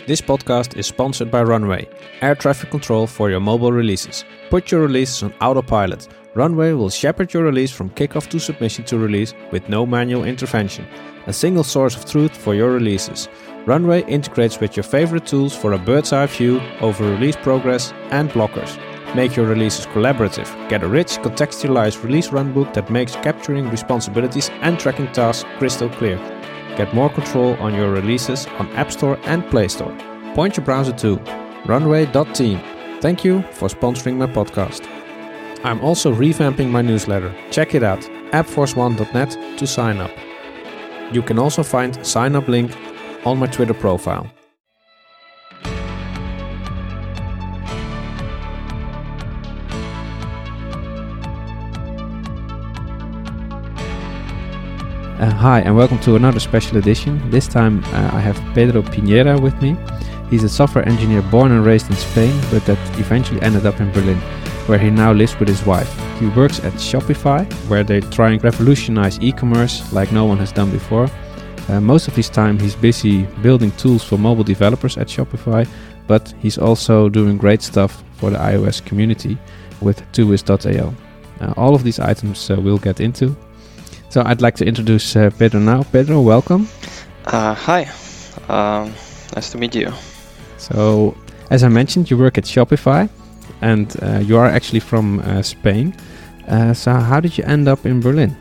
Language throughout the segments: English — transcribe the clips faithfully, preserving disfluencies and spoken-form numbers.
This podcast is sponsored by Runway, air traffic control for your mobile releases. Put your releases on autopilot. Runway will shepherd your release from kickoff to submission to release with no manual intervention. A single source of truth for your releases. Runway integrates with your favorite tools for a bird's eye view over release progress and blockers. Make your releases collaborative. Get a rich, contextualized release runbook that makes capturing responsibilities and tracking tasks crystal clear. Get more control on your releases on App Store and Play Store. Point your browser to runway dot team. Thank you for sponsoring my podcast. I'm also revamping my newsletter. Check it out, app force one dot net to sign up. You can also find a sign up link on my Twitter profile. Uh, hi and welcome to another special edition. This time uh, I have Pedro Piñera with me. He's a software engineer born and raised in Spain, but that eventually ended up in Berlin, where he now lives with his wife. He works at Shopify, where they're trying to revolutionize e-commerce like no one has done before. Uh, most of his time he's busy building tools for mobile developers at Shopify, but he's also doing great stuff for the iOS community with two wiz dot a o. Uh, all of these items uh, we'll get into. So I'd like to introduce uh, Pedro now. Pedro, welcome. Uh, hi, um, nice to meet you. So, as I mentioned, you work at Shopify, and uh, you are actually from uh, Spain. Uh, so how did you end up in Berlin?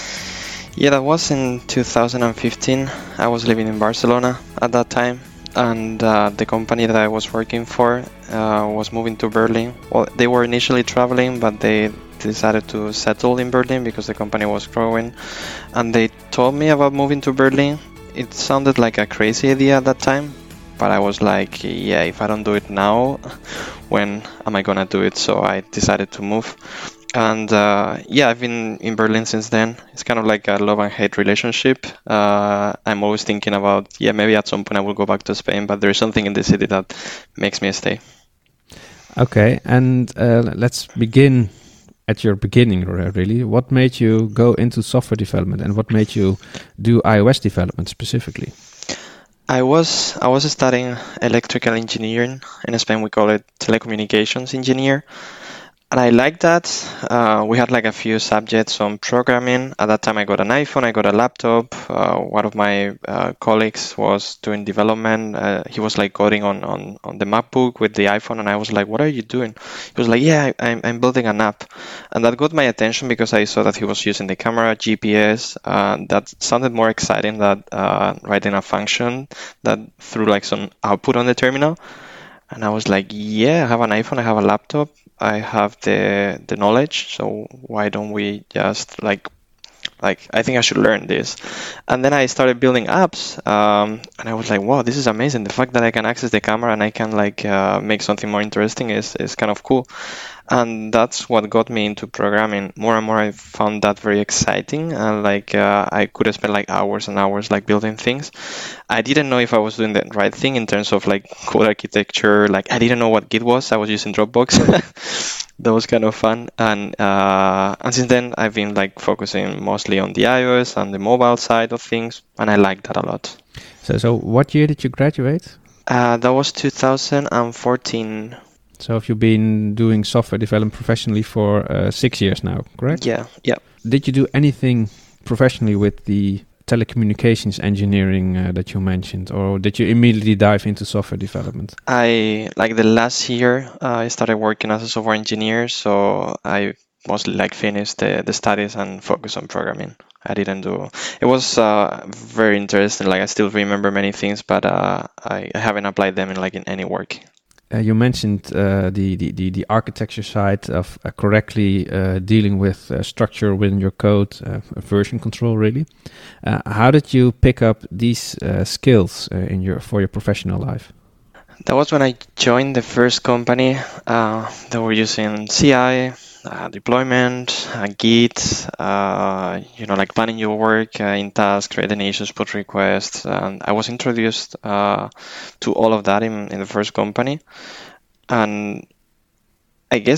Yeah, that was in two thousand fifteen. I was living in Barcelona at that time, and uh, the company that I was working for uh, was moving to Berlin. Well, they were initially traveling, but they decided to settle in Berlin because the company was growing, and they told me about moving to Berlin. It sounded like a crazy idea at that time, but I was like, yeah, if I don't do it now, when am I gonna do it? So I decided to move, and uh, yeah, I've been in Berlin since then. It's kind of like a love and hate relationship. uh, I'm always thinking about, yeah, maybe at some point I will go back to Spain, but there's something in the city that makes me stay. Okay, and uh, let's begin at your beginning, really. What made you go into software development, and what made you do iOS development specifically? I was I was studying electrical engineering. In Spain, we call it telecommunications engineer. And I liked that. Uh, we had like a few subjects on programming. At that time, I got an iPhone, I got a laptop. Uh, one of my uh, colleagues was doing development. Uh, he was like coding on, on, on the MacBook with the iPhone. And I was like, what are you doing? He was like, yeah, I, I'm, I'm building an app. And that got my attention because I saw that he was using the camera, G P S. Uh, that sounded more exciting than uh, writing a function that threw like some output on the terminal. And I was like, yeah, I have an iPhone, I have a laptop. I have the the knowledge, so why don't we just like like I think I should learn this. And then I started building apps, um, and I was like, wow, this is amazing. The fact that I can access the camera and I can like uh, make something more interesting is is kind of cool. And that's what got me into programming. More and more I found that very exciting, and like uh, I could spend like hours and hours like building things. I didn't know if I was doing the right thing in terms of like code architecture. Like I didn't know what Git was. I was using Dropbox. That was kind of fun. And uh, and since then I've been like focusing mostly on the iOS and the mobile side of things, and I like that a lot. So so what year did you graduate? Uh, that was two thousand fourteen. So have you been doing software development professionally for uh, six years now, correct? Yeah, yeah. Did you do anything professionally with the telecommunications engineering uh, that you mentioned, or did you immediately dive into software development? I, like the last year, uh, I started working as a software engineer, so I mostly like finished the, the studies and focused on programming. I didn't do, it was uh, very interesting, like I still remember many things, but uh, I, I haven't applied them in like in any work. Uh, you mentioned uh, the, the, the, the architecture side of uh, correctly uh, dealing with uh, structure within your code, uh, version control, really. Uh, how did you pick up these uh, skills uh, in your for your professional life? That was when I joined the first company. Uh, they were using C I, uh, deployment, uh, Git, uh, you know, like planning your work uh, in tasks, creating issues, put requests. And I was introduced uh, to all of that in, in the first company. And I guess I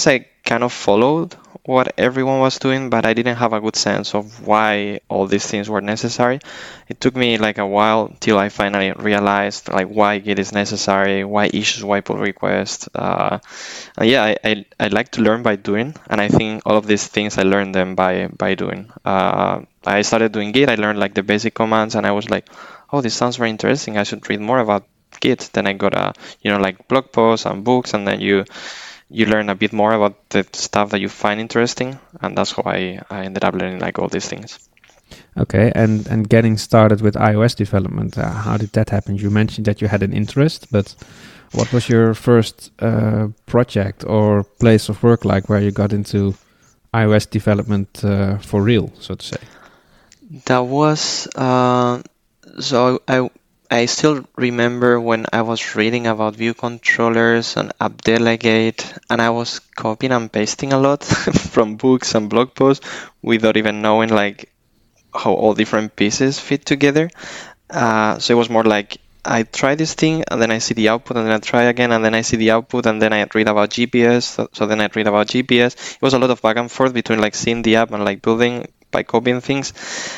kind of followed what everyone was doing, but I didn't have a good sense of why all these things were necessary. It took me like a while till I finally realized like why Git is necessary, why issues, why pull request. Uh, and yeah, I, I I like to learn by doing, and I think all of these things I learned them by by doing. Uh, I started doing Git. I learned like the basic commands, and I was like, oh, this sounds very interesting. I should read more about Git. Then I got a you know like blog posts and books, and then you. you learn a bit more about the stuff that you find interesting, and that's how I, I ended up learning like all these things. Okay, and, and getting started with iOS development, uh, how did that happen? You mentioned that you had an interest, but what was your first uh, project or place of work like where you got into iOS development uh, for real, so to say? That was, uh, so I I still remember when I was reading about view controllers and app delegate, and I was copying and pasting a lot from books and blog posts without even knowing like how all different pieces fit together. Uh, so it was more like I try this thing and then I see the output and then I try again and then I see the output and then I read about G P S. So, so then I read about G P S. It was a lot of back and forth between like seeing the app and like building by copying things.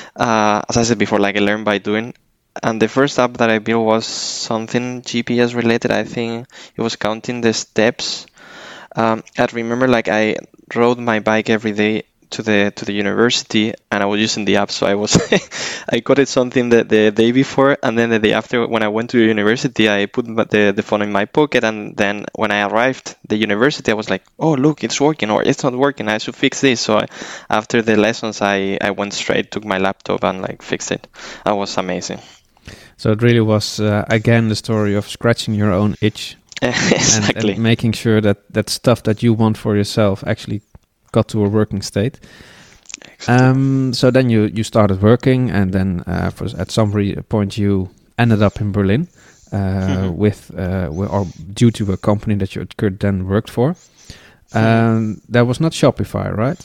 Uh, as I said before, like I learned by doing. And the first app that I built was something G P S related. I think it was counting the steps. Um, I remember like I rode my bike every day to the to the university, and I was using the app. So I was I got it something the, the day before, and then the day after when I went to the university, I put the the phone in my pocket, and then when I arrived the university, I was like, oh look, it's working, or it's not working. I should fix this. So I, after the lessons, I I went straight, took my laptop, and like fixed it. That was amazing. So it really was, uh, again, the story of scratching your own itch. Exactly. and, and making sure that that stuff that you want for yourself actually got to a working state. Um, so then you, you started working, and then uh, for, at some re- point you ended up in Berlin uh, mm-hmm. with, uh, with or due to a company that you could then worked for. Um, mm-hmm. That was not Shopify, right?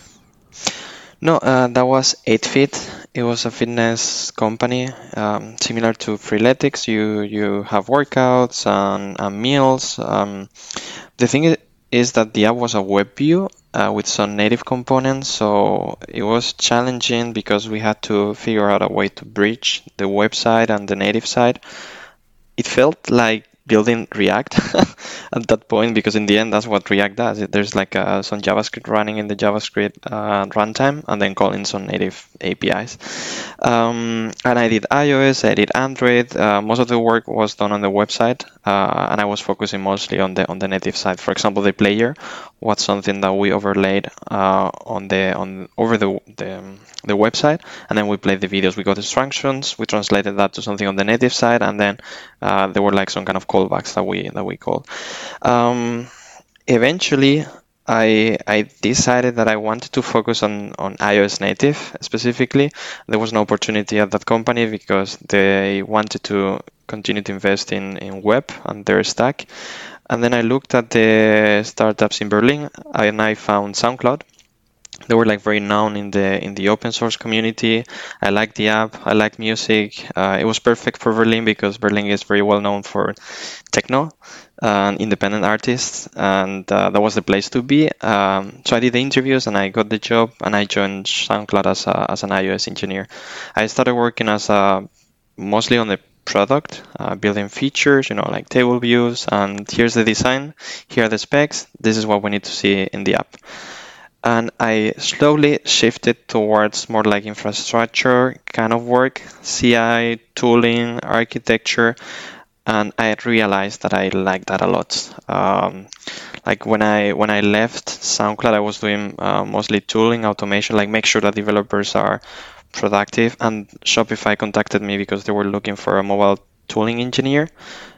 No, uh, that was eight fit. It was a fitness company, um, similar to Freeletics. You you have workouts and, and meals. Um, the thing is that the app was a web view uh, with some native components, so it was challenging because we had to figure out a way to bridge the website and the native side. It felt like building React at that point, because in the end that's what React does. There's like a, some JavaScript running in the JavaScript uh, runtime and then calling some native A P Is. Um, and I did iOS, I did Android. Uh, most of the work was done on the website, uh, and I was focusing mostly on the on the native side. For example, the player was something that we overlaid uh, on the on over the the, the website, and then we played the videos. We got instructions, we translated that to something on the native side, and then uh, there were like some kind of callbacks that we that we called. Um, eventually, I I decided that I wanted to focus on, on iOS native specifically. There was no opportunity at that company because they wanted to continue to invest in, in web and their stack. And then I looked at the startups in Berlin, and I found SoundCloud. They were like very known in the in the open source community. I liked the app. I liked music. Uh, it was perfect for Berlin because Berlin is very well known for techno and independent artists, and uh, that was the place to be. Um, so I did the interviews and I got the job, and I joined SoundCloud as a, as an iOS engineer. I started working as a mostly on the product, uh, building features, you know, like table views, and here's the design, here are the specs, this is what we need to see in the app. And I slowly shifted towards more like infrastructure kind of work, C I, tooling, architecture, and I realized that I like that a lot. Um, like when I when I left SoundCloud, I was doing uh, mostly tooling, automation, like make sure that developers are productive, and Shopify contacted me because they were looking for a mobile tooling engineer,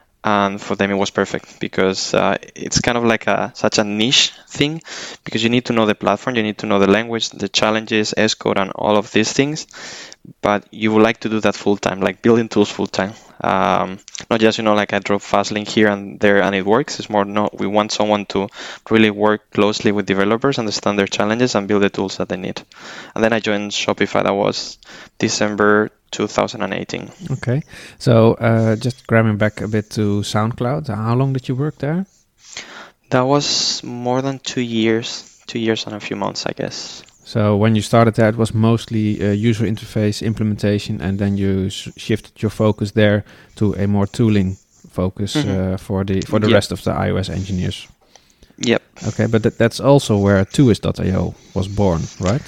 and for them it was perfect because uh, it's kind of like a such a niche thing, because you need to know the platform, you need to know the language, the challenges, S-code, and all of these things, but you would like to do that full time, like building tools full time. Um, not just, you know, like I drop Fastlink here and there and it works. It's more, no, we want someone to really work closely with developers, understand their challenges, and build the tools that they need. And then I joined Shopify. That was December two thousand eighteen. Okay. So uh, just grabbing back a bit to SoundCloud, how long did you work there? That was more than two years. two years and a few months, I guess. So when you started there, it was mostly uh, user interface implementation, and then you sh- shifted your focus there to a more tooling focus mm-hmm. uh, for the for the yep. rest of the iOS engineers. Yep. Okay, but th- that's also where Tuist dot io was born, right?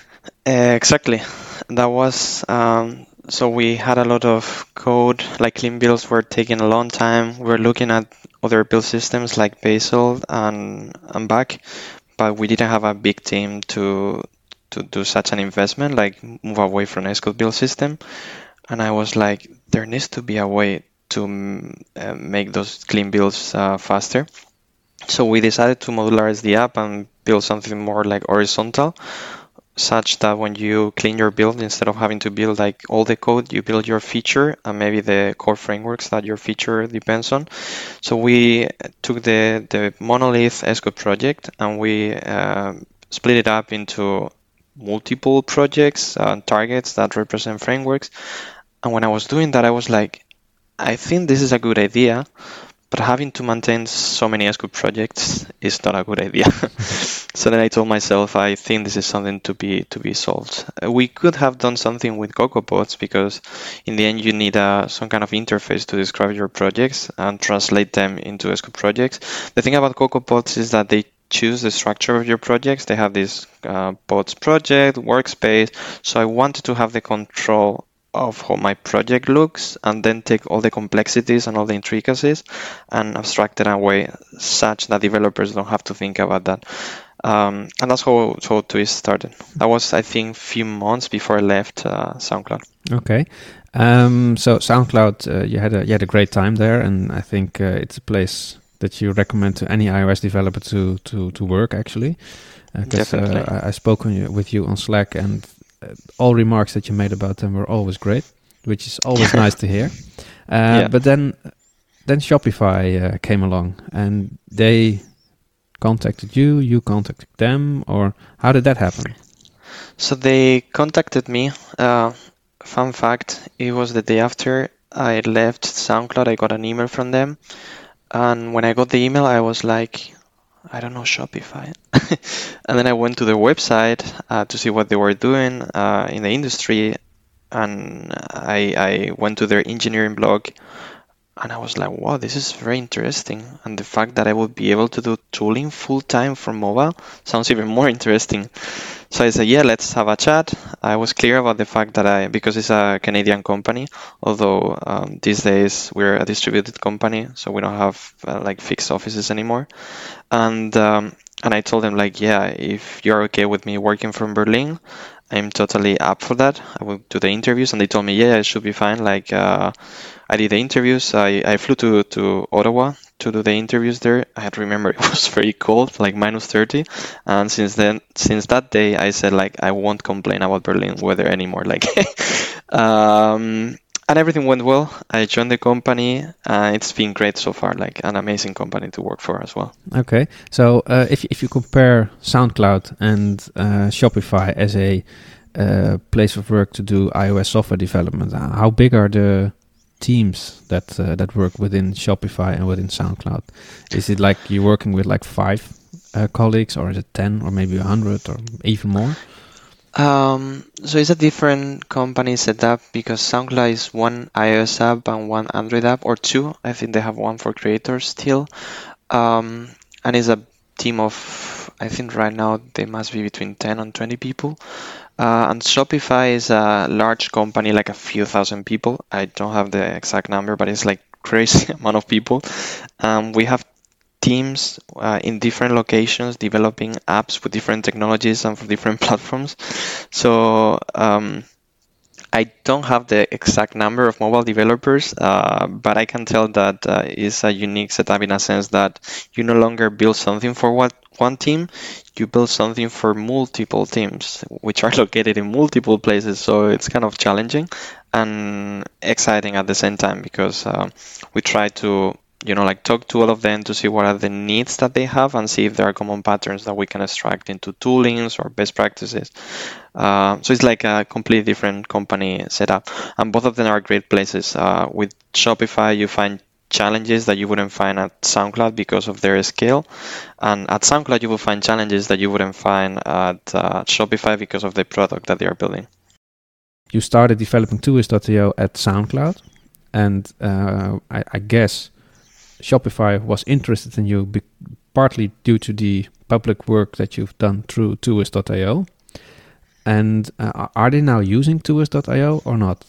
Uh, exactly. That was um, so we had a lot of code, like clean builds were taking a long time. We were looking at other build systems like Bazel and and Back, but we didn't have a big team to to do such an investment, like move away from Xcode build system. And I was like, there needs to be a way to uh, make those clean builds uh, faster. So we decided to modularize the app and build something more like horizontal, such that when you clean your build, instead of having to build like all the code, you build your feature and maybe the core frameworks that your feature depends on. So we took the, the monolith Xcode project and we uh, split it up into multiple projects and uh, targets that represent frameworks. And when I was doing that, I was like, I think this is a good idea, but having to maintain so many Xcode projects is not a good idea. So then I told myself, I think this is something to be to be solved. Uh, we could have done something with CocoaPods, because in the end you need uh, some kind of interface to describe your projects and translate them into Xcode projects. The thing about CocoaPods is that they choose the structure of your projects. They have this uh, pods project, workspace. So I wanted to have the control of how my project looks and then take all the complexities and all the intricacies and abstract it away such that developers don't have to think about that. Um, and that's how, how Tuist started. That was, I think, a few months before I left uh, SoundCloud. Okay. Um, so SoundCloud, uh, you had a you had a great time there, and I think uh, it's a place that you recommend to any iOS developer to to to work, actually. Uh, Definitely. Uh, I, I spoke on you, with you on Slack, and uh, all remarks that you made about them were always great, which is always nice to hear. Uh, yeah. But then then Shopify uh, came along, and they contacted you, you contacted them, or how did that happen? So they contacted me. Uh, fun fact, it was the day after I left SoundCloud, I got an email from them. And when I got the email, I was like, I don't know Shopify. And then I went to their website uh, to see what they were doing uh, in the industry. And I, I went to their engineering blog. And I was like, wow, this is very interesting. And the fact that I would be able to do tooling full-time for mobile sounds even more interesting. So I said, yeah, let's have a chat. I was clear about the fact that I, because it's a Canadian company, although um, these days we're a distributed company, so we don't have uh, like fixed offices anymore. And um, and I told them, like, yeah, if you're okay with me working from Berlin, I'm totally up for that. I will do the interviews. And they told me, yeah, it should be fine. Like, uh, I did the interviews. I, I flew to, to Ottawa to do the interviews there. I had to remember it was very cold, like minus thirty. And since then, since that day, I said, like, I won't complain about Berlin weather anymore. Like, um, and everything went well. I joined the company. Uh, it's been great so far, like an amazing company to work for as well. Okay. So uh, if, if you compare SoundCloud and uh, Shopify as a uh, place of work to do iOS software development, how big are the teams that uh, that work within Shopify and within SoundCloud? Is it like you're working with like five uh, colleagues, or is it ten, or maybe a hundred, or even more? Um, so it's a different company setup, because SoundCloud is one iOS app and one Android app, or two. I think they have one for creators still. Um, and it's a team of, I think right now they must be between ten and twenty people. Uh, and Shopify is a large company, like a few thousand people. I don't have the exact number, but it's like crazy amount of people. Um, we have teams uh, in different locations developing apps with different technologies and for different platforms. So um, I don't have the exact number of mobile developers, uh, but I can tell that uh, it's a unique setup in a sense that you no longer build something for what one team, you build something for multiple teams, which are located in multiple places. So it's kind of challenging and exciting at the same time, because uh, we try to, you know, like talk to all of them to see what are the needs that they have and see if there are common patterns that we can extract into toolings or best practices. Uh, so it's like a completely different company setup, and both of them are great places. Uh, with Shopify, you find challenges that you wouldn't find at SoundCloud because of their scale. And at SoundCloud, you will find challenges that you wouldn't find at uh, Shopify because of the product that they are building. You started developing Tourist dot I O at SoundCloud, and uh, I, I guess Shopify was interested in you be- partly due to the public work that you've done through Tourist dot I O. And uh, are they now using Tourist dot I O or not?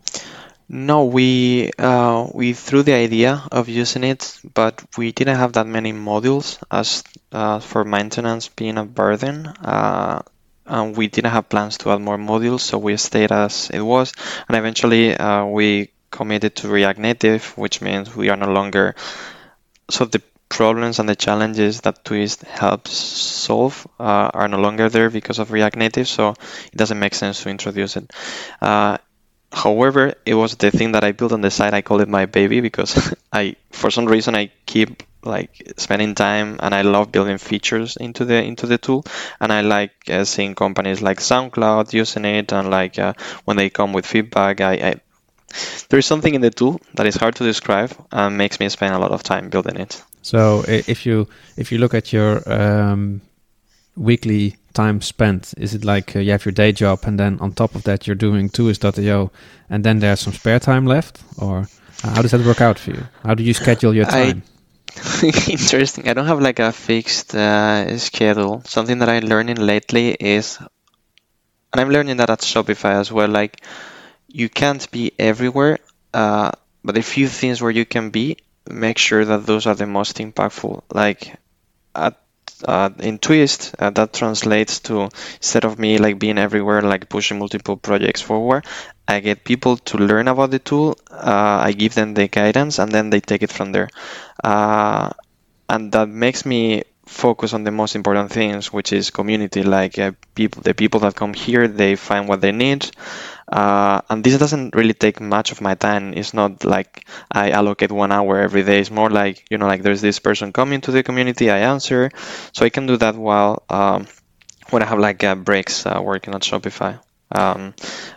No, we uh, we threw the idea of using it, but we didn't have that many modules as uh, for maintenance being a burden. Uh, and we didn't have plans to add more modules, so we stayed as it was. And eventually, uh, we committed to React Native, which means we are no longer. So the problems and the challenges that Twist helps solve uh, are no longer there because of React Native, so it doesn't make sense to introduce it. Uh, however, it was the thing that I built on the side. I call it my baby because I, for some reason, I keep like spending time and I love building features into the into the tool, and I like uh, seeing companies like SoundCloud using it, and like uh, when they come with feedback, I, I there is something in the tool that is hard to describe and makes me spend a lot of time building it. So if you if you look at your um, weekly time spent, is it like uh, you have your day job and then on top of that you're doing Tourist dot I O and then there's some spare time left? Or how does that work out for you? How do you schedule your time? I, interesting. I don't have like a fixed uh, schedule. Something that I'm learning lately is, and I'm learning that at Shopify as well, like you can't be everywhere, uh, but a few things where you can be, make sure that those are the most impactful. Like at uh, in Twist, uh, that translates to, instead of me like being everywhere, like pushing multiple projects forward, I get people to learn about the tool. Uh, I give them the guidance, and then they take it from there. Uh, and that makes me focus on the most important things, which is community. Like uh, people, the people that come here, they find what they need. Uh, and this doesn't really take much of my time. It's not like I allocate one hour every day. It's more like, you know, like there's this person coming to the community, I answer. So I can do that while um, when I have like uh, breaks uh, working at Shopify. Um,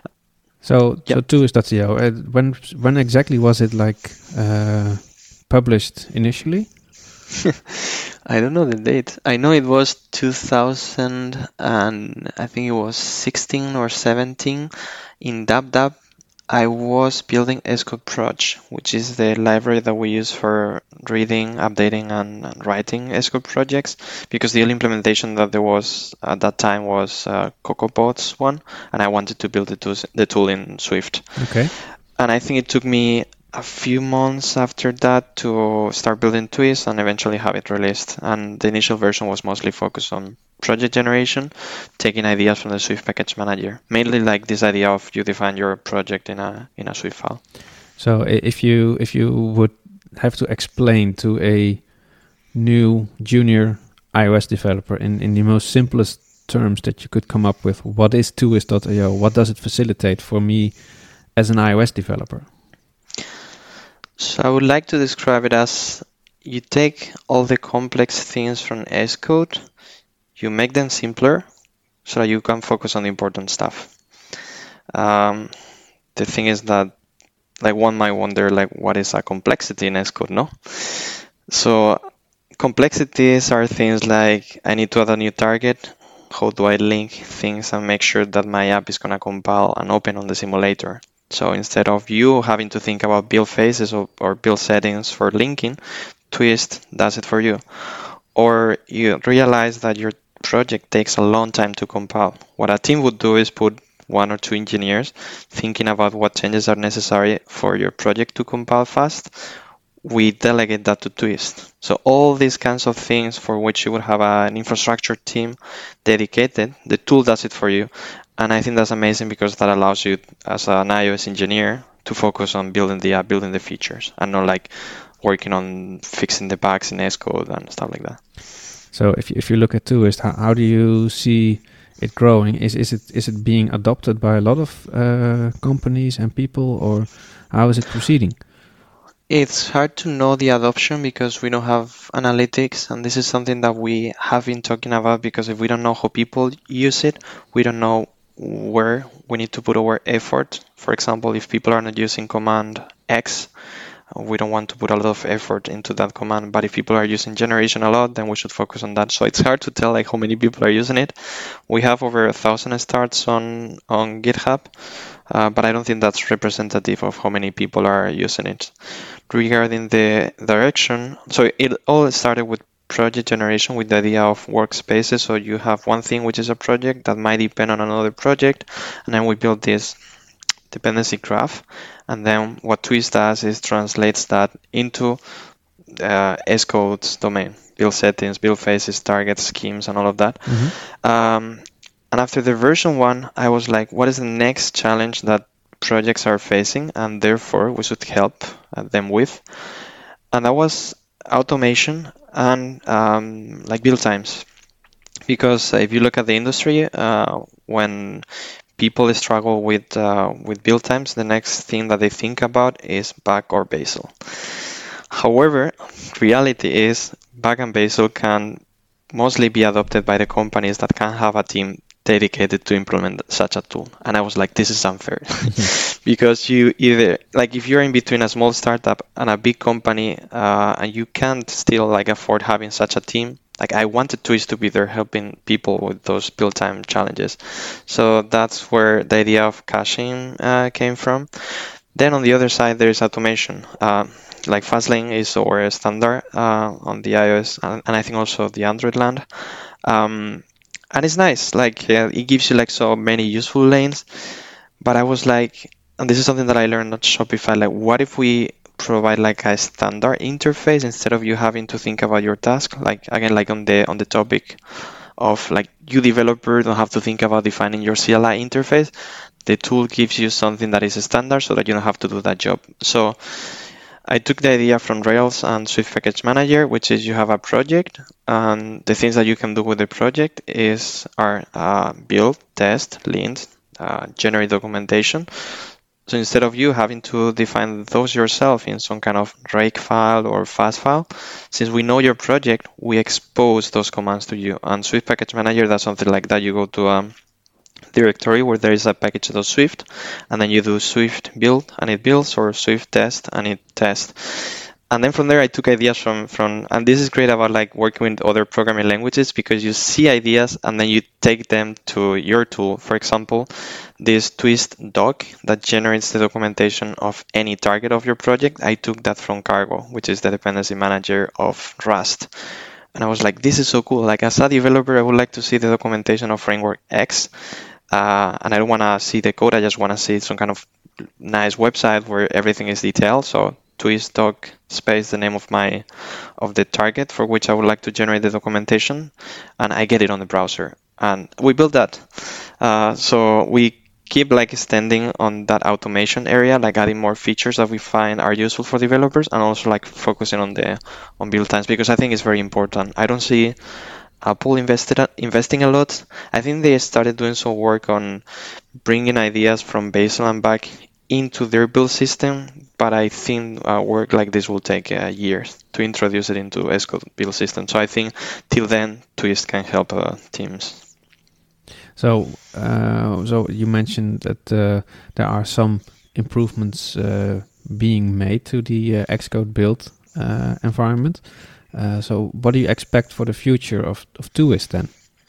so, yeah. so Tourist dot I O, uh, when when exactly was it like uh, published initially? I don't know the date. I know it was two thousand and I think it was sixteen or seventeen. In DapDap, I was building Xcode Proj, which is the library that we use for reading, updating, and, and writing Xcode projects, because the only implementation that there was at that time was uh, CocoaPods one, and I wanted to build the, tools, the tool in Swift. Okay. And I think it took me a few months after that to start building Twist and eventually have it released. And the initial version was mostly focused on project generation, taking ideas from the Swift package manager. Mainly like this idea of you define your project in a in a Swift file. So if you if you would have to explain to a new junior iOS developer in, in the most simplest terms that you could come up with, what is Tourist dot I O? What does it facilitate for me as an iOS developer? So I would like to describe it as you take all the complex things from Xcode, you make them simpler so that you can focus on the important stuff. Um, the thing is that like one might wonder like what is a complexity in Xcode, no? So complexities are things like I need to add a new target. How do I link things and make sure that my app is going to compile and open on the simulator? So instead of you having to think about build phases or, or build settings for linking, Twist does it for you. Or you realize that your project takes a long time to compile. What a team would do is put one or two engineers thinking about what changes are necessary for your project to compile fast. We delegate that to Twist. So all these kinds of things for which you would have an infrastructure team dedicated, the tool does it for you. And I think that's amazing because that allows you as an iOS engineer to focus on building the app, building the features, and not like working on fixing the bugs in Xcode and stuff like that. So if you, if you look at Twist, how, how do you see it growing? Is is it is it being adopted by a lot of uh, companies and people, or how is it proceeding? It's hard to know the adoption because we don't have analytics, and this is something that we have been talking about, because if we don't know how people use it, we don't know where we need to put our effort. For example, if people are not using Command X, We don't want to put a lot of effort into that command, but if people are using generation a lot, then we should focus on that. So it's hard to tell like how many people are using it. We have over a thousand starts on on GitHub, uh, but I don't think that's representative of how many people are using it. Regarding the direction, so it all started with project generation, with the idea of workspaces. So you have one thing which is a project that might depend on another project, and then we built this dependency graph. And then what Twist does is translates that into uh, Xcode's domain, build settings, build phases, targets, schemes, and all of that. Mm-hmm. Um, and after the version one, I was like, what is the next challenge that projects are facing, and therefore we should help them with? And that was automation and um, like build times. Because if you look at the industry, uh, when people struggle with uh, with build times, the next thing that they think about is Bug or Bazel. However, reality is Bug and Bazel can mostly be adopted by the companies that can have a team dedicated to implement such a tool. And I was like, this is unfair. Because you either, like if you're in between a small startup and a big company, uh, and you can't still like afford having such a team, like I wanted Twist to be there helping people with those build time challenges. So that's where the idea of caching uh, came from. Then on the other side, there's automation. Uh, like Fastlane is our standard uh, on the iOS and, and I think also the Android land. Um, and it's nice. Like uh, it gives you like so many useful lanes. But I was like, and this is something that I learned at Shopify, like what if we provide like a standard interface instead of you having to think about your task? Like again, like on the on the topic of like you developer don't have to think about defining your C L I interface. The tool gives you something that is a standard so that you don't have to do that job. So I took the idea from Rails and Swift Package Manager, which is you have a project, and the things that you can do with the project is are uh, build, test, lint, uh, generate documentation. So instead of you having to define those yourself in some kind of rake file or fast file, since we know your project, we expose those commands to you. And Swift Package Manager does something like that. You go to a directory where there is a package.swift, and then you do Swift build and it builds, or Swift test and it tests. And then from there, I took ideas from, from, and this is great about like working with other programming languages, because you see ideas and then you take them to your tool. For example, this Twist doc that generates the documentation of any target of your project, I took that from Cargo, which is the dependency manager of Rust. And I was like, this is so cool. Like as a developer, I would like to see the documentation of framework X. Uh, and I don't want to see the code. I just want to see some kind of nice website where everything is detailed. So Twist doc space the name of my of the target for which I would like to generate the documentation, and I get it on the browser. And we built that. Uh, so we keep like extending on that automation area, like adding more features that we find are useful for developers, and also like focusing on the on build times, because I think it's very important. I don't see Apple invested investing a lot. I think they started doing some work on bringing ideas from Bazel and back into their build system, but I think uh, work like this will take uh, years to introduce it into Xcode build system. So I think till then, Twist can help uh, teams. So, uh, so you mentioned that uh, there are some improvements uh, being made to the uh, Xcode build uh, environment. Uh, so, what do you expect for the future of, of Twist then?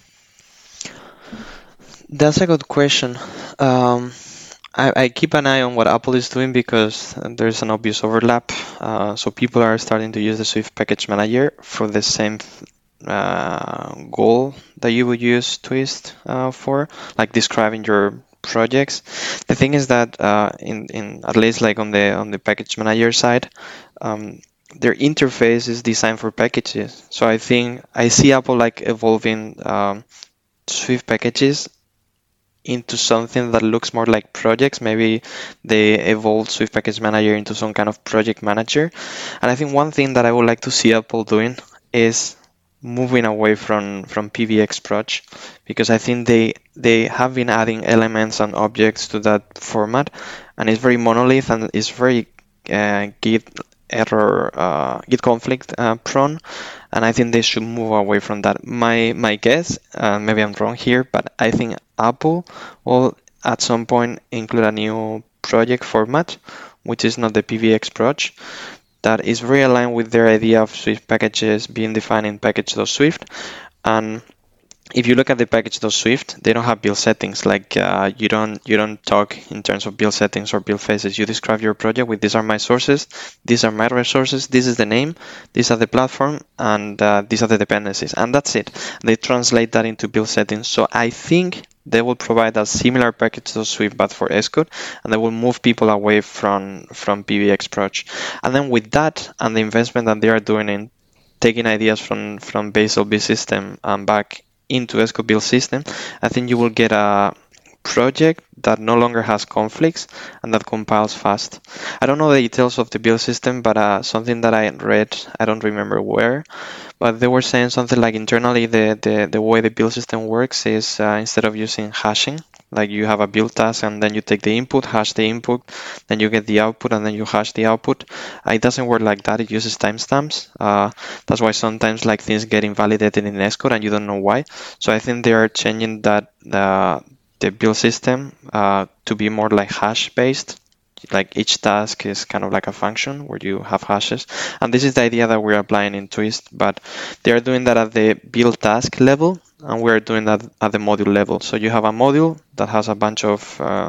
That's a good question. Um, I, I keep an eye on what Apple is doing, because there's an obvious overlap. Uh, so people are starting to use the Swift Package Manager for the same uh, goal that you would use Twist uh, for, like describing your projects. The thing is that uh, in in at least like on the on the package manager side, um, their interface is designed for packages. So I think I see Apple like evolving um, Swift packages into something that looks more like projects. Maybe they evolved Swift Package Manager into some kind of project manager. And I think one thing that I would like to see Apple doing is moving away from, from P V X Proj, because I think they they have been adding elements and objects to that format, and it's very monolith and it's very uh, Git error, uh, Git conflict uh, prone, and I think they should move away from that. My my guess, uh, maybe I'm wrong here, but I think Apple will at some point include a new project format which is not the P V X Proj. That is very aligned with their idea of Swift packages being defined in package.swift. And if you look at the package.swift, they don't have build settings. Like uh, you don't you don't talk in terms of build settings or build phases. You describe your project with these are my sources, these are my resources, this is the name, these are the platform, and uh, these are the dependencies, and that's it. They translate that into build settings. So I think they will provide a similar package.swift but for Xcode, and they will move people away from from P V X Proj. And then with that and the investment that they are doing in taking ideas from from Bazel B system and back into Xcode build system, I think you will get a project that no longer has conflicts and that compiles fast. I don't know the details of the build system, but uh, something that I read, I don't remember where, but they were saying something like internally the, the, the way the build system works is uh, instead of using hashing, like you have a build task and then you take the input, hash the input, then you get the output and then you hash the output. Uh, it doesn't work like that. It uses timestamps. Uh, that's why sometimes like things get invalidated in Xcode and you don't know why. So I think they are changing that uh, the build system uh, to be more like hash based. Like each task is kind of like a function where you have hashes. And this is the idea that we're applying in Twist, but they are doing that at the build task level, and we're doing that at the module level. So you have a module that has a bunch of uh,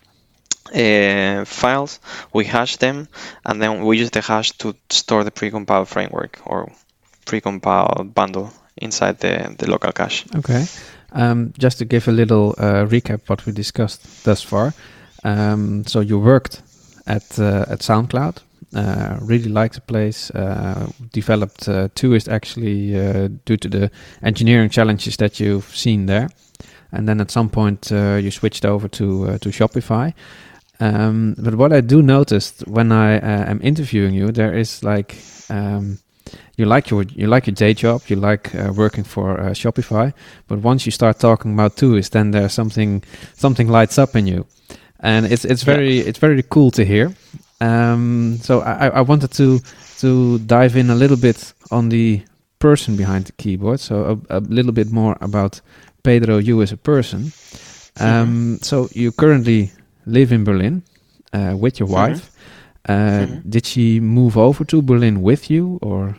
uh, files, we hash them, and then we use the hash to store the precompiled framework or precompiled bundle inside the, the local cache. Okay. Um, just to give a little uh, recap what we discussed thus far. Um, so you worked at uh, at SoundCloud, uh, really liked the place, uh, developed uh, Twist actually uh, due to the engineering challenges that you've seen there. And then at some point uh, you switched over to uh, to Shopify. Um, but what I do notice when I uh, am interviewing you, there is like... Um, You like your you like your day job, you like uh, working for uh, Shopify, but once you start talking about Twist, then there's something something lights up in you, and it's it's very yeah. it's very cool to hear. Um, so I, I wanted to to dive in a little bit on the person behind the keyboard, so a, a little bit more about Pedro, you as a person. Um, mm-hmm. So you currently live in Berlin uh, with your wife. Mm-hmm. Uh, mm-hmm. Did she move over to Berlin with you, or?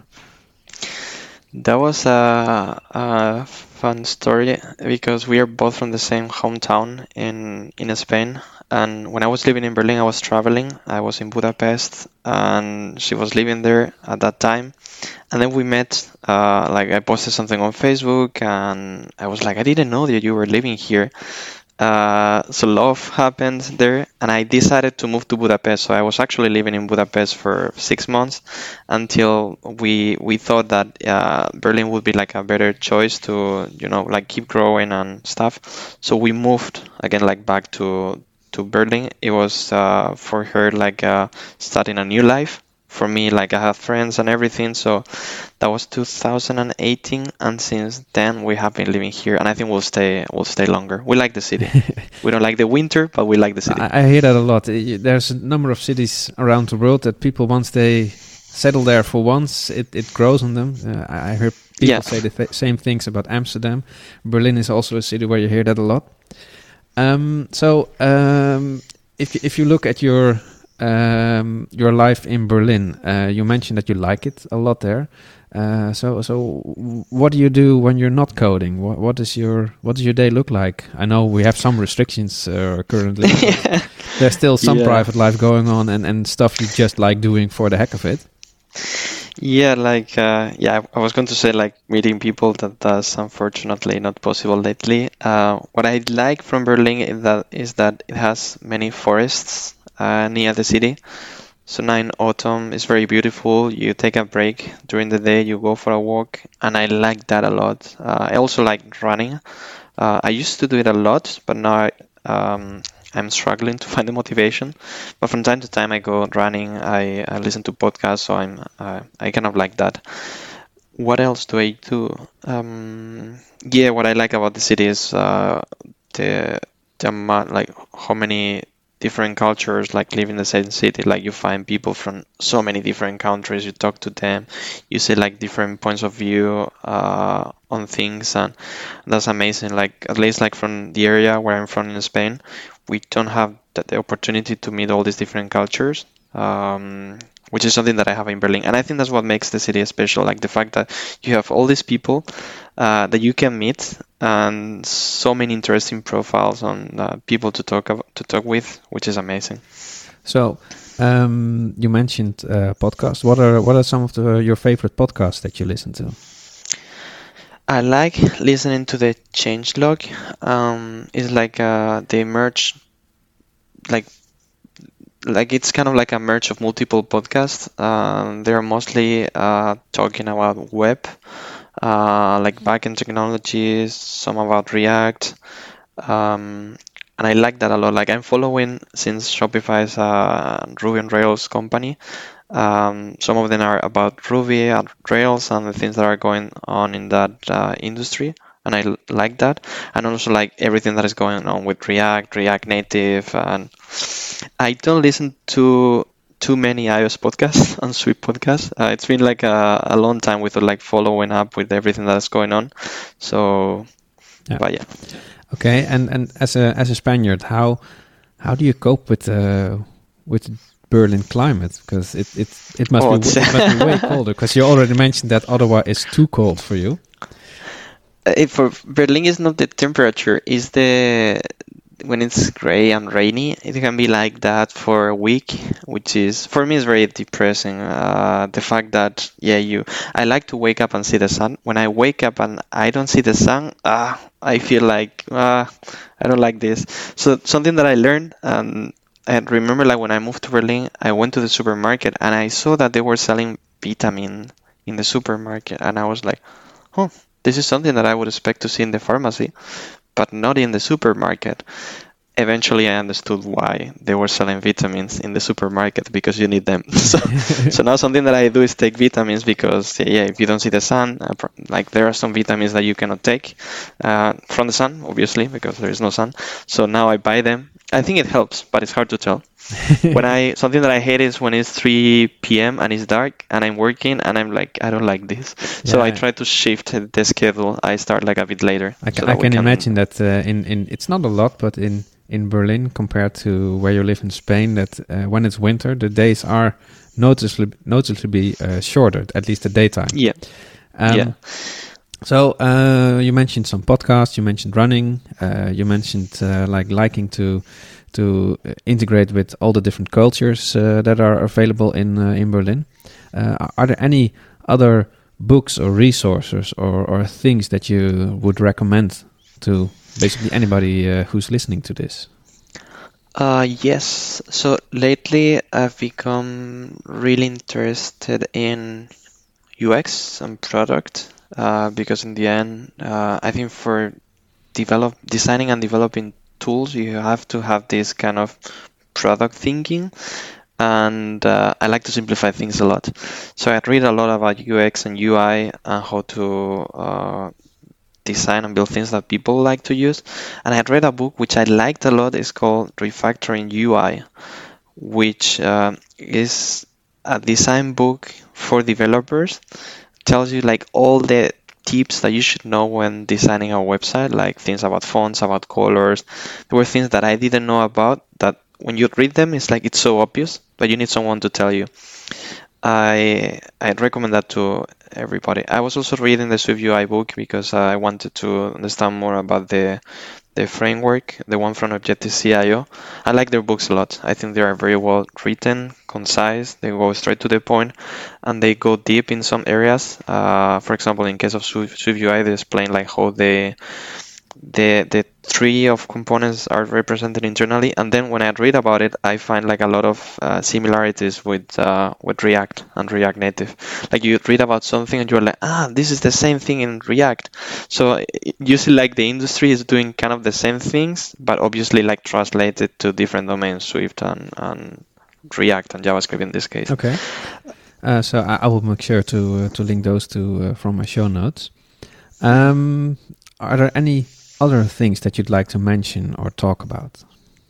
That was a, a fun story because we are both from the same hometown in, in Spain. And when I was living in Berlin, I was traveling. I was in Budapest and she was living there at that time. And then we met, uh, like I posted something on Facebook and I was like, I didn't know that you were living here. Uh, so love happened there, and I decided to move to Budapest. So I was actually living in Budapest for six months until we we thought that uh, Berlin would be like a better choice to, you know, like keep growing and stuff. So we moved again, like back to to Berlin. It was uh, for her like uh, starting a new life. For me, like I have friends and everything, so that was two thousand eighteen, and since then we have been living here, and I think we'll stay we'll stay longer. We like the city. We don't like the winter, but we like the city. I, I hear that a lot. There's a number of cities around the world that people, once they settle there for once, it, it grows on them. Uh, I heard people yeah. say the th- same things about Amsterdam. Berlin is also a city where you hear that a lot. Um, so um, if if you look at your Um, your life in Berlin, uh, you mentioned that you like it a lot there. Uh, so, so what do you do when you're not coding? What, what is your what does your day look like? I know we have some restrictions uh, currently. yeah. There's still some yeah. private life going on, and, and stuff you just like doing for the heck of it. Yeah, like uh, yeah, I was going to say like meeting people. That that's unfortunately not possible lately. Uh, what I like from Berlin is that is that it has many forests Uh, near the city. So now in autumn, it's very beautiful. You take a break during the day, you go for a walk, and I like that a lot. Uh, I also like running. Uh, I used to do it a lot, but now I, um, I'm struggling to find the motivation. But from time to time, I go running. I, I listen to podcasts, so I'm uh, I kind of like that. What else do I do? Um, yeah, what I like about the city is uh, the the amount, like how many different cultures like live in the same city. Like you find people from so many different countries, you talk to them, you see like different points of view uh, on things, and that's amazing. Like at least like from the area where I'm from in Spain, we don't have the, the opportunity to meet all these different cultures. um, which is something that I have in Berlin. And I think that's what makes the city special, like the fact that you have all these people uh, that you can meet and so many interesting profiles on uh, people to talk about, to talk with, which is amazing. So um, you mentioned uh, podcasts. What are what are some of the, your favorite podcasts that you listen to? I like listening to the Changelog. Um, it's like uh, they merge, like like it's kind of like a merge of multiple podcasts. Um, they're mostly uh, talking about web, uh, like backend technologies, some about React, um, and I like that a lot. Like I'm following, since Shopify is a Ruby on Rails company. Um, some of them are about Ruby and Rails and the things that are going on in that uh, industry, and I l- like that. And also like everything that is going on with React, React Native, and I don't listen to too many iOS podcasts and Swift podcasts. Uh, it's been like a, a long time without like following up with everything that is going on. So, Yeah. but yeah. Okay, and, and as a as a Spaniard, how how do you cope with uh, with Berlin climate? Because it it it must Oh, be it's- it must be way colder. Because you already mentioned that Ottawa is too cold for you. Uh, for Berlin is not the temperature, is the when it's gray and rainy. It can be like that for a week, which is for me is very depressing. Uh, the fact that yeah, you I like to wake up and see the sun. When I wake up and I don't see the sun, ah, I feel like ah, I don't like this. So something that I learned, and I remember like when I moved to Berlin, I went to the supermarket and I saw that they were selling vitamin in the supermarket, and I was like, oh, this is something that I would expect to see in the pharmacy, but not in the supermarket. Eventually, I understood why they were selling vitamins in the supermarket, because you need them. so, so now something that I do is take vitamins because, yeah, if you don't see the sun, uh, pr- like there are some vitamins that you cannot take uh, from the sun, obviously, because there is no sun. So now I buy them. I think it helps, but it's hard to tell. When I something that I hate is when it's three p.m. and it's dark and I'm working and I'm like, I don't like this. So Yeah. I try to shift the schedule. I start like a bit later. I, so ca- that I we can imagine that uh, in in it's not a lot, but in in Berlin compared to where you live in Spain, that uh, when it's winter, the days are noticeably noticeably uh, shorter, at least the daytime. Yeah. Um, Yeah. So uh, you mentioned some podcasts. You mentioned running. Uh, you mentioned uh, like liking to to uh, integrate with all the different cultures uh, that are available in uh, in Berlin. Uh, are there any other books or resources or, or things that you would recommend to basically anybody uh, who's listening to this? Uh, yes. So lately I've become really interested in U X and product uh, because in the end, uh, I think for develop designing and developing tools, you have to have this kind of product thinking. And uh, I like to simplify things a lot. So I read a lot about U X and U I and how to uh, design and build things that people like to use. And I had read a book which I liked a lot. It's called Refactoring U I, which uh, is a design book for developers. Tells you like all the tips that you should know when designing a website, like things about fonts, about colors. There were things that I didn't know about that when you read them, it's like it's so obvious, but you need someone to tell you. I I recommend that to everybody. I was also reading the Swift U I book because I wanted to understand more about the the framework, the one from Objective-C I O. I like their books a lot. I think they are very well written, concise. They go straight to the point, and they go deep in some areas. Uh, for example, in case of Swift, Swift U I, they explain like how they the the tree of components are represented internally, and then when I read about it, I find like a lot of uh, similarities with uh, with React and React Native. Like you read about something and you're like, ah, this is the same thing in React. So it- you see, like the industry is doing kind of the same things, but obviously like translated to different domains, Swift and, and React and JavaScript in this case. Okay. Uh, so I, I will make sure to uh, to link those two uh, from my show notes. Um, are there any other things that you'd like to mention or talk about?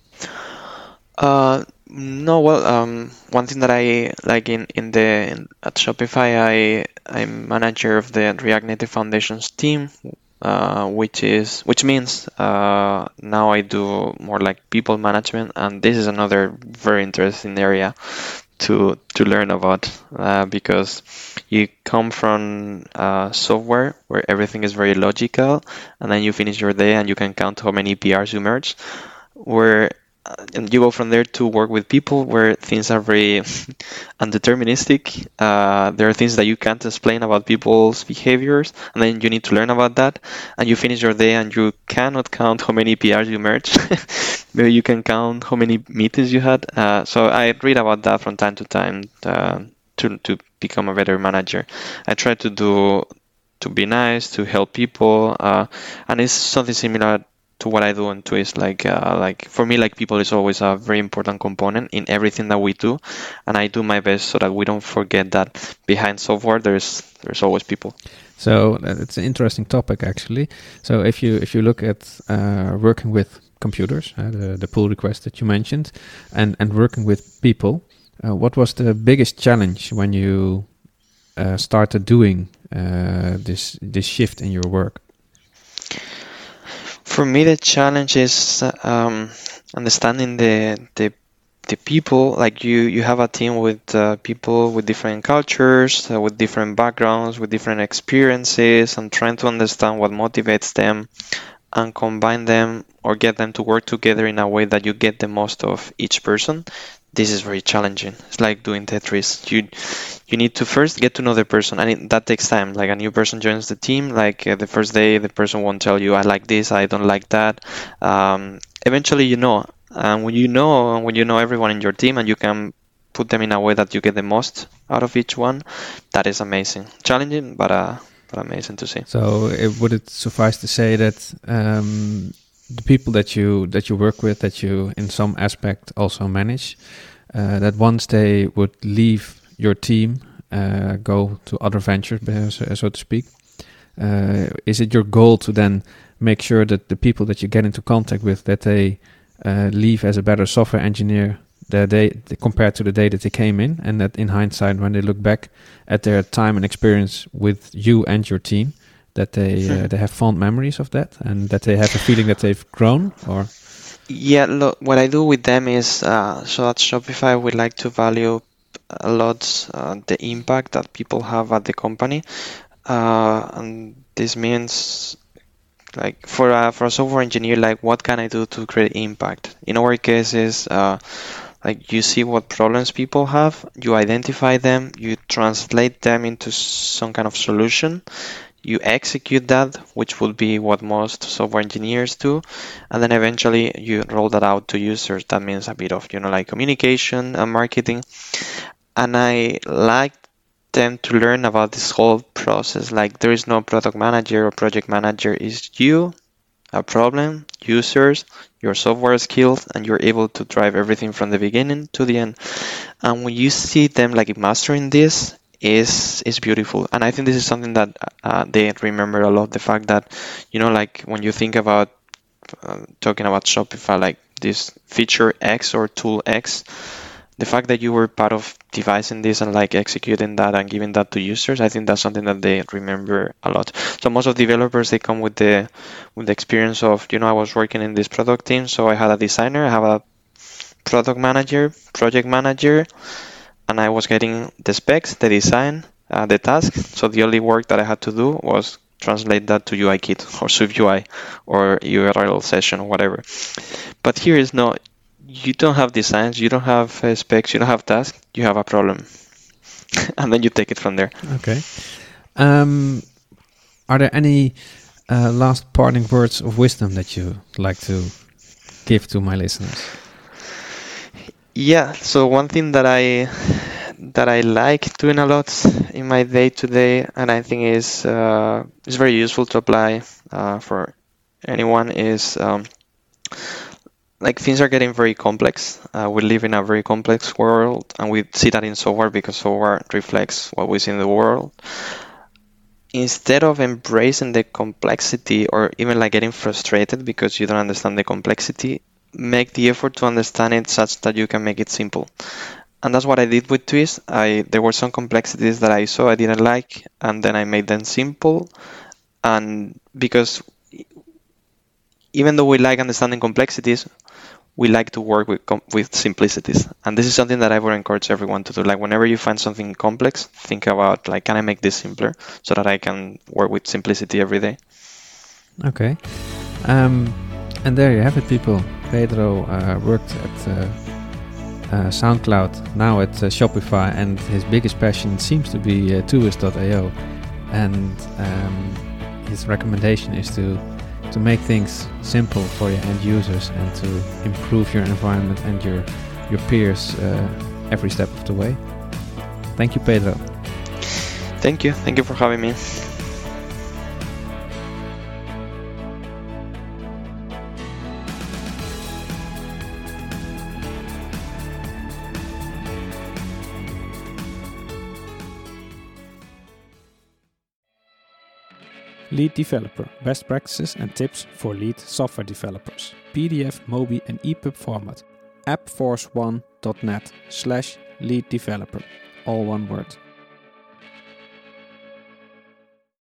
Uh, no, well, um, one thing that I like in in the in, at Shopify, I I'm manager of the React Native Foundations team, uh, which is which means uh, now I do more like people management, and this is another very interesting area to to learn about uh, because you come from uh, software where everything is very logical, and then you finish your day and you can count how many P Rs you merge. Where uh, and you go from there to work with people where things are very undeterministic. Uh, there are things that you can't explain about people's behaviors, and then you need to learn about that. And you finish your day and you cannot count how many P Rs you merged. Maybe you can count how many meetings you had. Uh, so I read about that from time to time uh, to to become a better manager. I try to do to be nice, to help people, uh, and it's something similar to what I do on Twist. Like, uh, like for me, like people is always a very important component in everything that we do, and I do my best so that we don't forget that behind software there's there's always people. So uh, it's an interesting topic actually. So if you if you look at uh, working with computers, uh, the the pull request that you mentioned, and and working with people, uh, what was the biggest challenge when you uh, started doing uh, this this shift in your work? For me, the challenge is um, understanding the the the people. Like you, you have a team with uh, people with different cultures, uh, with different backgrounds, with different experiences, and trying to understand what motivates them and combine them or get them to work together in a way that you get the most of each person. This is very challenging. It's like doing Tetris. You you need to first get to know the person, and it, that takes time. Like a new person joins the team, like uh, the first day, the person won't tell you, I like this, I don't like that. Um, eventually, you know. And when you know, when you know everyone in your team, and you can put them in a way that you get the most out of each one, that is amazing. Challenging, but uh, but amazing to see. So, it, would it suffice to say that um, the people that you that you work with, that you in some aspect also manage, uh, that once they would leave your team, uh, go to other ventures, so, so to speak, uh, is it your goal to then make sure that the people that you get into contact with, that they uh, leave as a better software engineer the day compared to the day that they came in, and that in hindsight, when they look back at their time and experience with you and your team, that they uh, they have fond memories of that, and that they have a feeling that they've grown? Or yeah, look, what I do with them is uh, so at Shopify we like to value a lot uh, the impact that people have at the company, uh, and this means like for a for a software engineer, like what can I do to create impact? In our cases, uh, like you see what problems people have, you identify them, you translate them into some kind of solution. You execute that, which would be what most software engineers do, and then eventually you roll that out to users. That means a bit of, you know, like communication and marketing. And I like them to learn about this whole process. Like there is no product manager or project manager. It's you, a problem, users, your software skills, and you're able to drive everything from the beginning to the end. And when you see them like mastering this, is is beautiful. And I think this is something that uh, they remember a lot, the fact that, you know, like when you think about uh, talking about Shopify, like this feature X or tool X, the fact that you were part of devising this and like executing that and giving that to users, I think that's something that they remember a lot. So most of the developers, they come with the with the experience of, you know, I was working in this product team, so I had a designer, I have a product manager, project manager, and I was getting the specs, the design, uh, the task. So the only work that I had to do was translate that to UIKit or SwiftUI or U R L session or whatever. But here is no, you don't have designs, you don't have uh, specs, you don't have tasks, you have a problem. And then you take it from there. Okay. Um, are there any uh, last parting words of wisdom that you like to give to my listeners? Yeah, so one thing that I that I like doing a lot in my day to day, and I think is uh, is very useful to apply uh, for anyone, is um, like things are getting very complex. Uh, we live in a very complex world, and we see that in software because software reflects what we see in the world. Instead of embracing the complexity or even like getting frustrated because you don't understand the complexity, make the effort to understand it such that you can make it simple. And that's what I did with Twist. I there were some complexities that I saw I didn't like, and then I made them simple. And because even though we like understanding complexities, we like to work with com- with simplicities, and this is something that I would encourage everyone to do. Like whenever you find something complex, think about like, can I make this simpler so that I can work with simplicity every day? Okay, um, and there you have it, people. Pedro uh, worked at uh, uh, SoundCloud, now at uh, Shopify, and his biggest passion seems to be uh, Tourist dot i o, and um, his recommendation is to to make things simple for your end users and to improve your environment and your your peers uh, every step of the way. Thank you, Pedro. Thank you. Thank you for having me. Lead Developer, best practices and tips for lead software developers. P D F, Mobi and E P U B format. appforce one dot net slash lead developer. All one word.